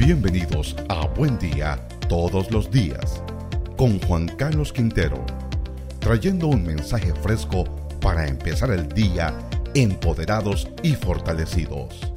Bienvenidos a Buen Día Todos los Días, con Juan Carlos Quintero, trayendo un mensaje fresco para empezar el día empoderados y fortalecidos.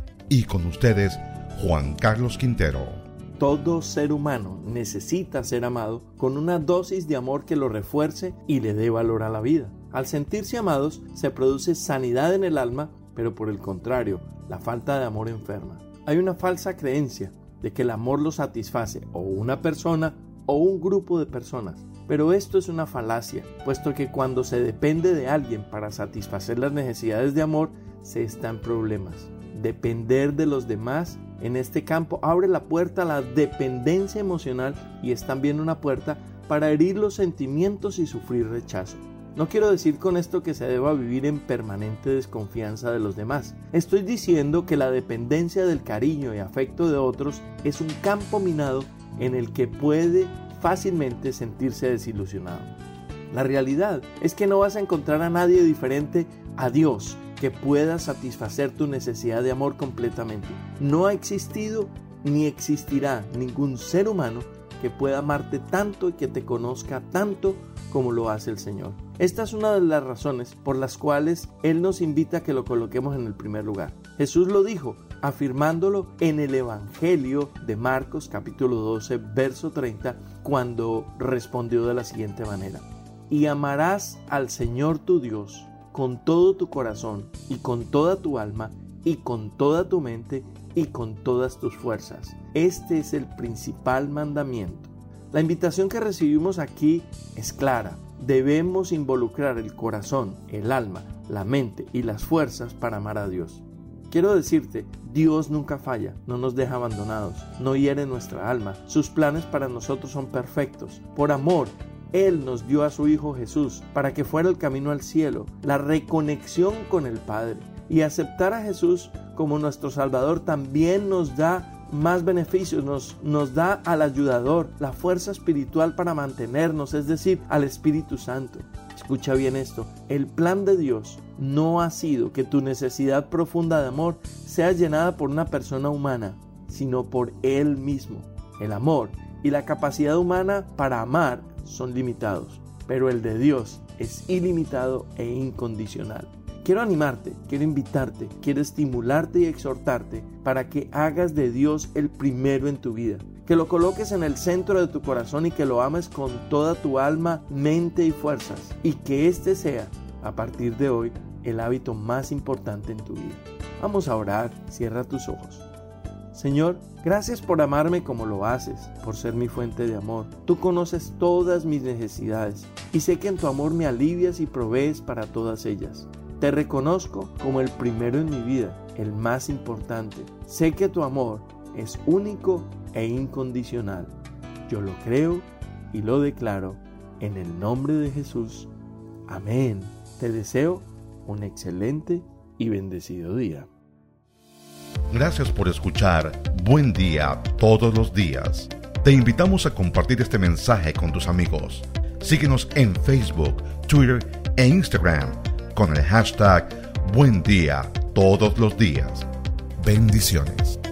Y con ustedes, Juan Carlos Quintero. Todo ser humano necesita ser amado con una dosis de amor que lo refuerce y le dé valor a la vida. Al sentirse amados, se produce sanidad en el alma, pero por el contrario, la falta de amor enferma. Hay una falsa creencia de que el amor lo satisface o una persona o un grupo de personas. Pero esto es una falacia, puesto que cuando se depende de alguien para satisfacer las necesidades de amor, se está en problemas. Depender de los demás en este campo abre la puerta a la dependencia emocional y es también una puerta para herir los sentimientos y sufrir rechazo. No quiero decir con esto que se deba vivir en permanente desconfianza de los demás. Estoy diciendo que la dependencia del cariño y afecto de otros es un campo minado en el que puede fácilmente sentirse desilusionado. La realidad es que no vas a encontrar a nadie diferente a Dios que pueda satisfacer tu necesidad de amor completamente. No ha existido ni existirá ningún ser humano que pueda amarte tanto y que te conozca tanto como lo hace el Señor. Esta es una de las razones por las cuales Él nos invita a que lo coloquemos en el primer lugar. Jesús lo dijo, afirmándolo en el Evangelio de Marcos capítulo 12, verso 30, cuando respondió de la siguiente manera: y amarás al Señor tu Dios con todo tu corazón y con toda tu alma y con toda tu mente y con todas tus fuerzas. Este es el principal mandamiento. La invitación que recibimos aquí es clara. Debemos involucrar el corazón, el alma, la mente y las fuerzas para amar a Dios. Quiero decirte, Dios nunca falla, no nos deja abandonados, no hiere nuestra alma. Sus planes para nosotros son perfectos. Por amor, Él nos dio a su Hijo Jesús para que fuera el camino al cielo, la reconexión con el Padre. Y aceptar a Jesús como nuestro Salvador también nos da más beneficios, nos da al ayudador, la fuerza espiritual para mantenernos, es decir, al Espíritu Santo. Escucha bien esto, el plan de Dios no ha sido que tu necesidad profunda de amor sea llenada por una persona humana, sino por Él mismo. El amor y la capacidad humana para amar son limitados, pero el de Dios es ilimitado e incondicional. Quiero animarte, quiero invitarte, quiero estimularte y exhortarte para que hagas de Dios el primero en tu vida, que lo coloques en el centro de tu corazón y que lo ames con toda tu alma, mente y fuerzas, y que este sea, a partir de hoy, el hábito más importante en tu vida. Vamos a orar, cierra tus ojos. Señor, gracias por amarme como lo haces, por ser mi fuente de amor. Tú conoces todas mis necesidades y sé que en tu amor me alivias y provees para todas ellas. Te reconozco como el primero en mi vida, el más importante. Sé que tu amor es único e incondicional. Yo lo creo y lo declaro en el nombre de Jesús. Amén. Te deseo un excelente y bendecido día. Gracias por escuchar Buen Día Todos los Días. Te invitamos a compartir este mensaje con tus amigos. Síguenos en Facebook, Twitter e Instagram con el hashtag Buen Día Todos los Días. Bendiciones.